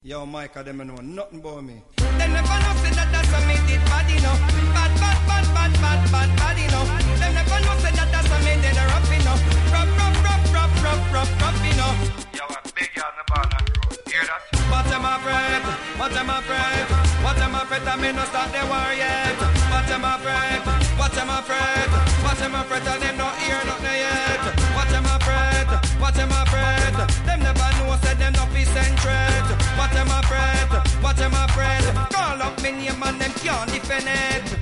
Yo, Micah, them know nothing about me. Them never know say that that's what made it bad, you know. Bad, you know. Them never know say that that's what made it rough, you know. Rough, you know. Yo, a big yard in the barn and road. Hear that? What am I afraid? What am I afraid? What am I afraid? I may not start the war yet. What am I afraid? What am I afraid? What am I afraid? And them not hear nothing yet. What am I afraid? What am I afraid? Them never know say them not be centred. What am I afraid? What am I afraid? Call up me name and them can't defend it.